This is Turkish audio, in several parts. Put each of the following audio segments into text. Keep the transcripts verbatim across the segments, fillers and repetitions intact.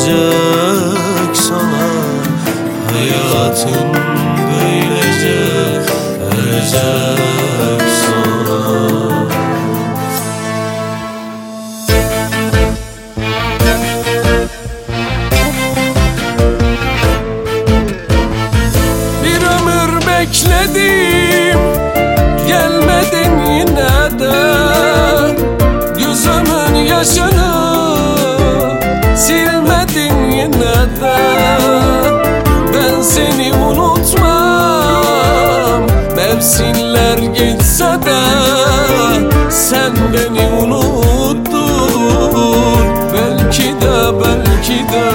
verecek sana. Hayatım böylece verecek sana. Bir ömür bekledim, gelmedin yine de. Gözümün yaşını silmedin yine de. Ben seni unutmam, mevsimler geçse de. Sen beni unuttun, belki de belki de.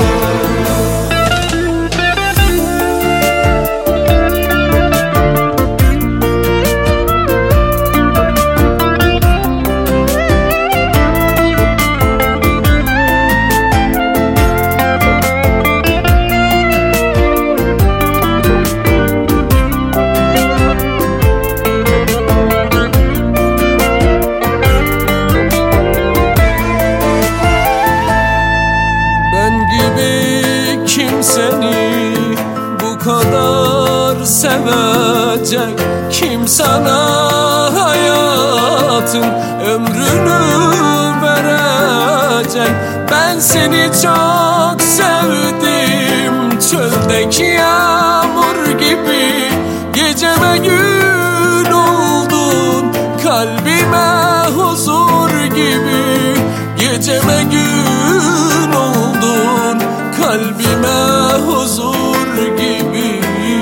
Kim seni bu kadar sevecek? Kim sana hayatın ömrünü verecek? Ben seni çok sevdim, çöldeki yağmur gibi. Geceme gün oldun, kalbime huzur gibi. Geceme gün oldun, kalbime huzur gibi.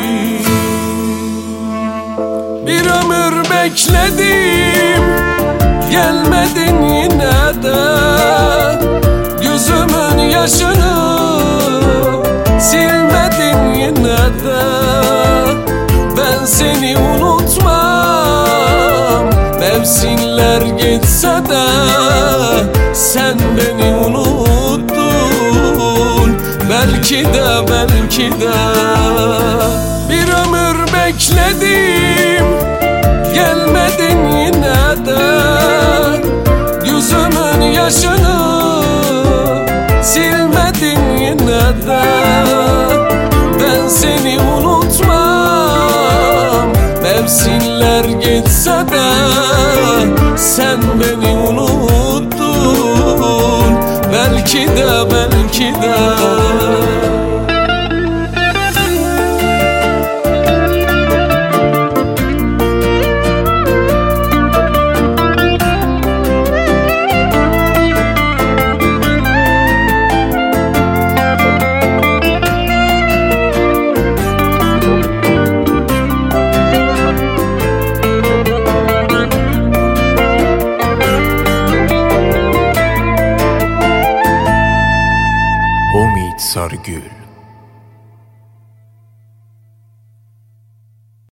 Bir ömür bekledim, gelmedin yine de. Gözümün yaşını silmedin yine de. Ben seni unutmam, mevsimler geçse de. Sen beni unuttun, belki de belki de. Bir ömür bekledim, gelmedin yine de. Gözümün yaşını silmedin yine de. Ben seni unutmam, mevsimler geçse de. Sen beni unuttun, belki de belki de.